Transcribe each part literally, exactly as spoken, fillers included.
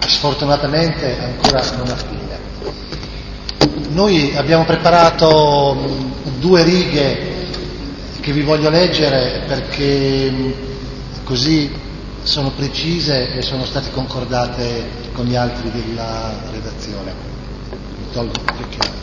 sfortunatamente ancora non ha fine. Noi abbiamo preparato due righe che vi voglio leggere perché così sono precise e sono state concordate con gli altri della redazione. Mi tolgo il chiaro.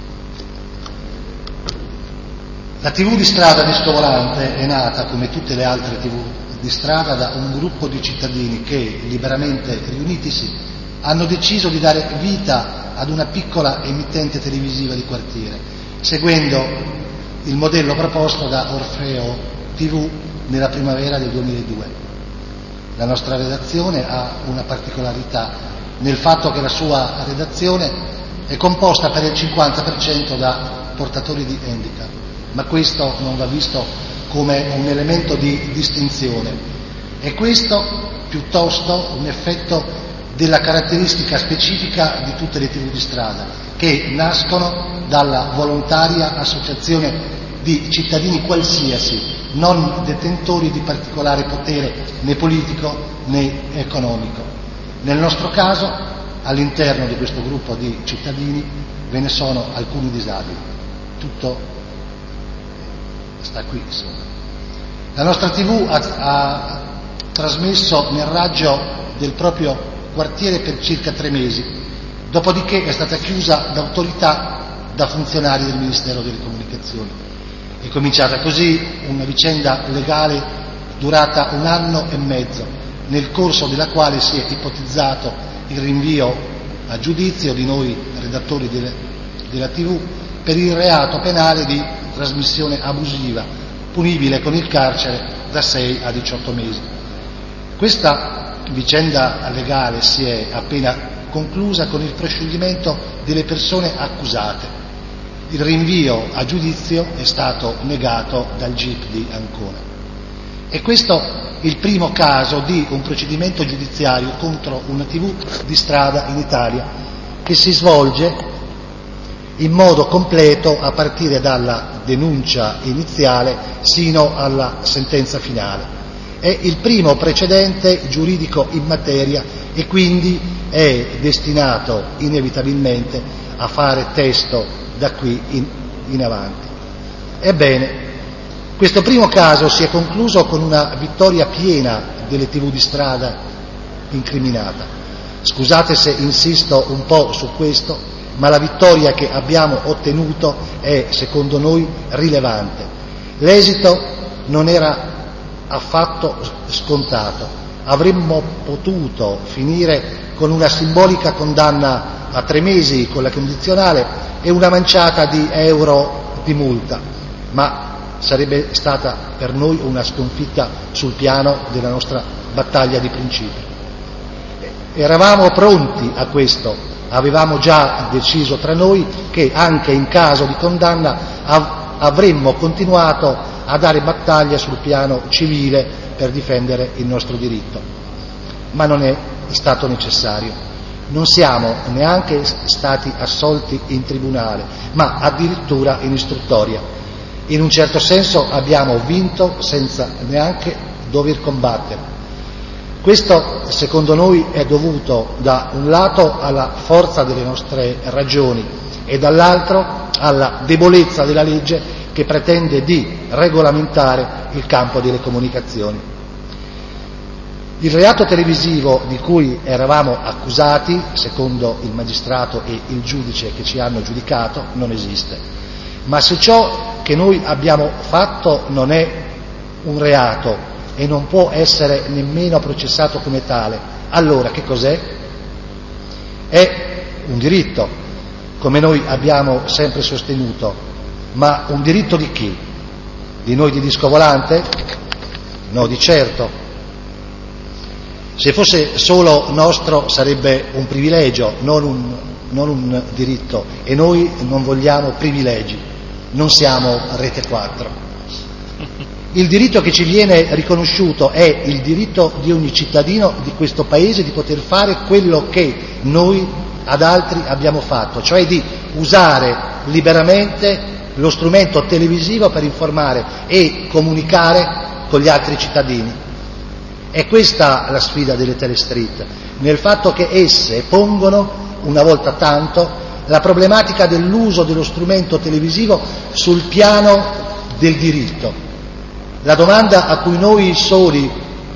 La tivù di strada Disco Volante è nata, come tutte le altre tivù di strada, da un gruppo di cittadini che, liberamente riunitisi, hanno deciso di dare vita ad una piccola emittente televisiva di quartiere, seguendo il modello proposto da Orfeo tivù nella primavera del duemiladue. La nostra redazione ha una particolarità nel fatto che la sua redazione è composta per il cinquanta per cento da portatori di handicap, ma questo non va visto come un elemento di distinzione, è questo piuttosto un effetto della caratteristica specifica di tutte le tivù di strada, che nascono dalla volontaria associazione di cittadini qualsiasi, non detentori di particolare potere né politico né economico. Nel nostro caso, all'interno di questo gruppo di cittadini ve ne sono alcuni disabili. Tutto sta qui, insomma. La nostra tivù ha, ha trasmesso nel raggio del proprio quartiere per circa tre mesi, dopodiché è stata chiusa da autorità, da funzionari del Ministero delle Comunicazioni. È cominciata così una vicenda legale durata un anno e mezzo, nel corso della quale si è ipotizzato il rinvio a giudizio di noi redattori delle, della tivù per il reato penale di trasmissione abusiva, punibile con il carcere da sei a diciotto mesi. Questa vicenda legale si è appena conclusa con il proscioglimento delle persone accusate. Il rinvio a giudizio è stato negato dal G I P di Ancona. E questo il primo caso di un procedimento giudiziario contro una tivù di strada in Italia che si svolge in modo completo a partire dalla denuncia iniziale sino alla sentenza finale. È il primo precedente giuridico in materia e quindi è destinato inevitabilmente a fare testo da qui in, in avanti. Ebbene, questo primo caso si è concluso con una vittoria piena delle tivù di strada incriminata. Scusate se insisto un po' su questo, ma la vittoria che abbiamo ottenuto è, secondo noi, rilevante. L'esito non era affatto scontato. Avremmo potuto finire con una simbolica condanna a tre mesi con la condizionale e una manciata di euro di multa, ma sarebbe stata per noi una sconfitta sul piano della nostra battaglia di principi. Eravamo pronti a questo, avevamo già deciso tra noi che anche in caso di condanna av- avremmo continuato a dare battaglia sul piano civile per difendere il nostro diritto, ma non è stato necessario. Non siamo neanche stati assolti in tribunale, ma addirittura in istruttoria. In un certo senso abbiamo vinto senza neanche dover combattere. Questo, secondo noi, è dovuto da un lato alla forza delle nostre ragioni e dall'altro alla debolezza della legge che pretende di regolamentare il campo delle comunicazioni. Il reato televisivo di cui eravamo accusati, secondo il magistrato e il giudice che ci hanno giudicato, non esiste. Ma se ciò che noi abbiamo fatto non è un reato e non può essere nemmeno processato come tale, allora che cos'è? È un diritto, come noi abbiamo sempre sostenuto, ma un diritto di chi? Di noi di Disco Volante? No, di certo. Se fosse solo nostro sarebbe un privilegio, non un, non un diritto, e noi non vogliamo privilegi, non siamo Rete quattro. Il diritto che ci viene riconosciuto è il diritto di ogni cittadino di questo Paese di poter fare quello che noi ad altri abbiamo fatto, cioè di usare liberamente lo strumento televisivo per informare e comunicare con gli altri cittadini. È questa la sfida delle telestreet, nel fatto che esse pongono, una volta tanto, la problematica dell'uso dello strumento televisivo sul piano del diritto. La domanda a cui noi soli,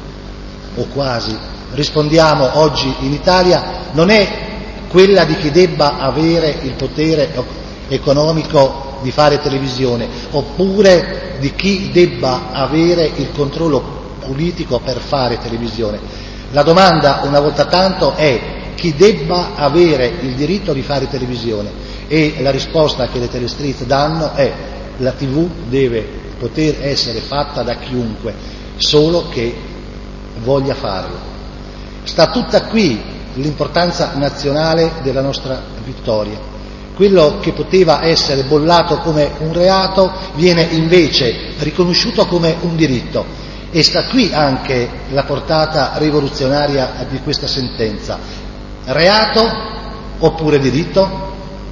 o quasi, rispondiamo oggi in Italia non è quella di chi debba avere il potere economico di fare televisione, oppure di chi debba avere il controllo politico per fare televisione. La domanda, una volta tanto, è chi debba avere il diritto di fare televisione, e la risposta che le telestreet danno è: la tivù deve poter essere fatta da chiunque, solo che voglia farlo. Sta tutta qui l'importanza nazionale della nostra vittoria. Quello che poteva essere bollato come un reato viene invece riconosciuto come un diritto, e sta qui anche la portata rivoluzionaria di questa sentenza. Reato oppure diritto?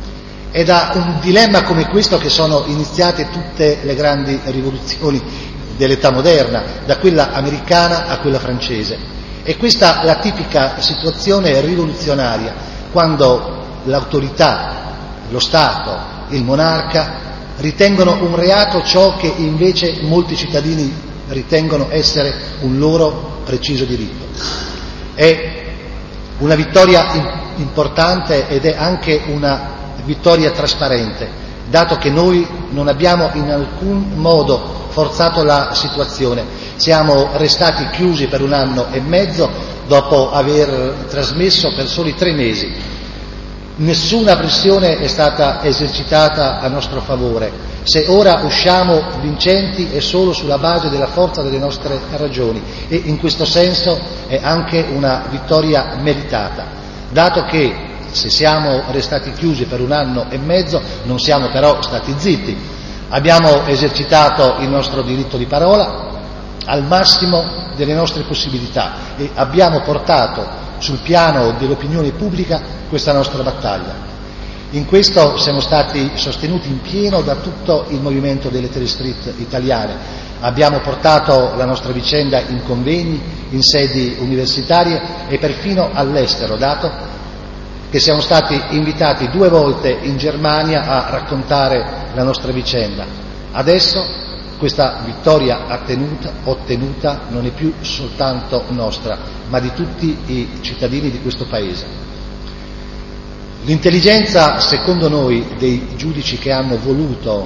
È da un dilemma come questo che sono iniziate tutte le grandi rivoluzioni dell'età moderna, da quella americana a quella francese. E questa è la tipica situazione rivoluzionaria, quando l'autorità, lo Stato, il monarca ritengono un reato ciò che invece molti cittadini ritengono essere un loro preciso diritto. È una vittoria importante ed è anche una vittoria trasparente, dato che noi non abbiamo in alcun modo forzato la situazione. Siamo restati chiusi per un anno e mezzo dopo aver trasmesso per soli tre mesi. Nessuna pressione è stata esercitata a nostro favore. Se ora usciamo vincenti è solo sulla base della forza delle nostre ragioni, e in questo senso è anche una vittoria meritata, dato che se siamo restati chiusi per un anno e mezzo non siamo però stati zitti. Abbiamo esercitato il nostro diritto di parola al massimo delle nostre possibilità e abbiamo portato sul piano dell'opinione pubblica questa nostra battaglia. In questo siamo stati sostenuti in pieno da tutto il movimento delle telestreet italiane. Abbiamo portato la nostra vicenda in convegni, in sedi universitarie e perfino all'estero, dato che siamo stati invitati due volte in Germania a raccontare la nostra vicenda. Adesso questa vittoria ottenuta, ottenuta non è più soltanto nostra, ma di tutti i cittadini di questo Paese. L'intelligenza, secondo noi, dei giudici che hanno voluto,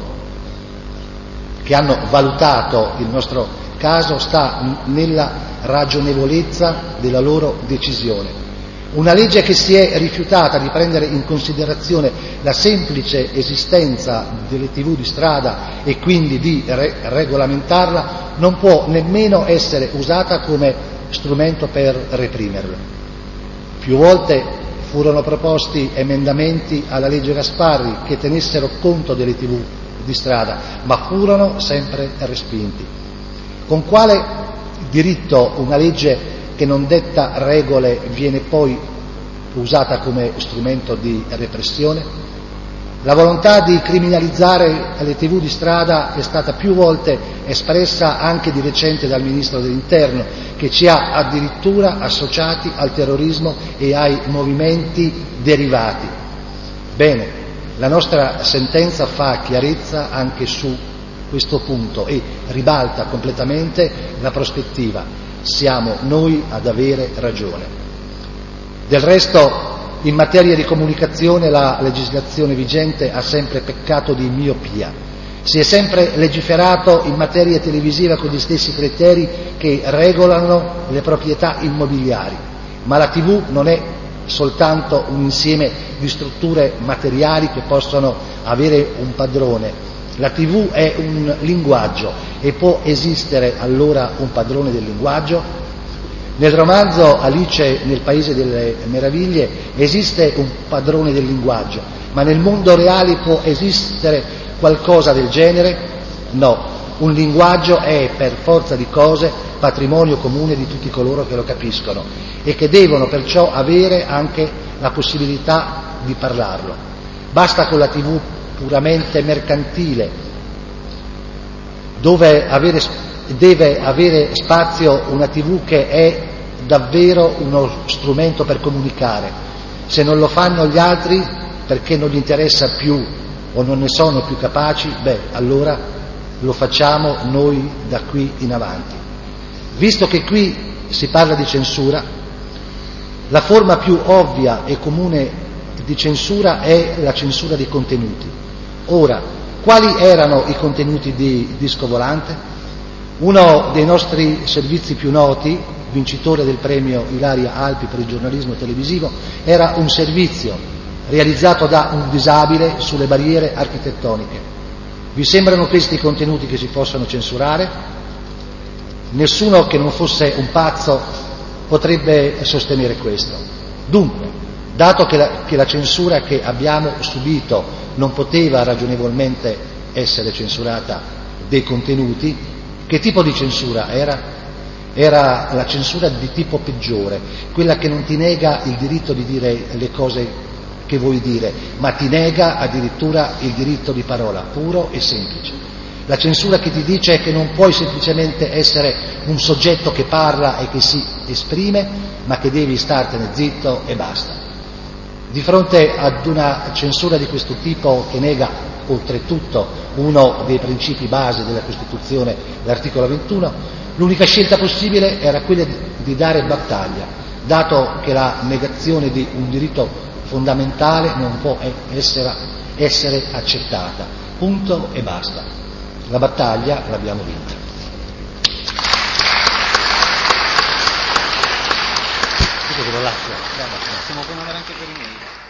che hanno valutato il nostro caso, sta nella ragionevolezza della loro decisione. Una legge che si è rifiutata di prendere in considerazione la semplice esistenza delle tivù di strada e quindi di re- regolamentarla non può nemmeno essere usata come strumento per reprimerle. Più volte furono proposti emendamenti alla legge Gasparri che tenessero conto delle tivù di strada, ma furono sempre respinti. Con quale diritto una legge che non detta regole viene poi usata come strumento di repressione? La volontà di criminalizzare le tivù di strada è stata più volte espressa anche di recente dal Ministro dell'Interno, che ci ha addirittura associati al terrorismo e ai movimenti derivati. Bene, la nostra sentenza fa chiarezza anche su questo punto e ribalta completamente la prospettiva. Siamo noi ad avere ragione. Del resto, in materia di comunicazione la legislazione vigente ha sempre peccato di miopia. Si è sempre legiferato in materia televisiva con gli stessi criteri che regolano le proprietà immobiliari, ma la tivù non è soltanto un insieme di strutture materiali che possono avere un padrone. La tivù è un linguaggio e può esistere allora un padrone del linguaggio? Nel romanzo Alice nel Paese delle Meraviglie esiste un padrone del linguaggio, ma nel mondo reale può esistere qualcosa del genere? No, un linguaggio è per forza di cose patrimonio comune di tutti coloro che lo capiscono e che devono perciò avere anche la possibilità di parlarlo. Basta con la tivù puramente mercantile, dove avere deve avere spazio una tivù che è davvero uno strumento per comunicare. Se non lo fanno gli altri perché non gli interessa più o non ne sono più capaci, beh, allora lo facciamo noi da qui in avanti. Visto che qui si parla di censura, la forma più ovvia e comune di censura è la censura dei contenuti. Ora, quali erano i contenuti di Disco Volante? Uno dei nostri servizi più noti, vincitore del premio Ilaria Alpi per il giornalismo televisivo, era un servizio realizzato da un disabile sulle barriere architettoniche. Vi sembrano questi i contenuti che si possono censurare? Nessuno che non fosse un pazzo potrebbe sostenere questo. Dunque, dato che la, che la censura che abbiamo subito non poteva ragionevolmente essere censurata dei contenuti, che tipo di censura era? Era la censura di tipo peggiore, quella che non ti nega il diritto di dire le cose che vuoi dire, ma ti nega addirittura il diritto di parola, puro e semplice. La censura che ti dice che non puoi semplicemente essere un soggetto che parla e che si esprime, ma che devi startene zitto e basta. Di fronte ad una censura di questo tipo che nega oltretutto uno dei principi base della Costituzione, l'articolo ventuno, l'unica scelta possibile era quella di dare battaglia, dato che la negazione di un diritto fondamentale non può essere, essere accettata. Punto e basta. La battaglia l'abbiamo vinta. Stiamo con andare anche per i mail.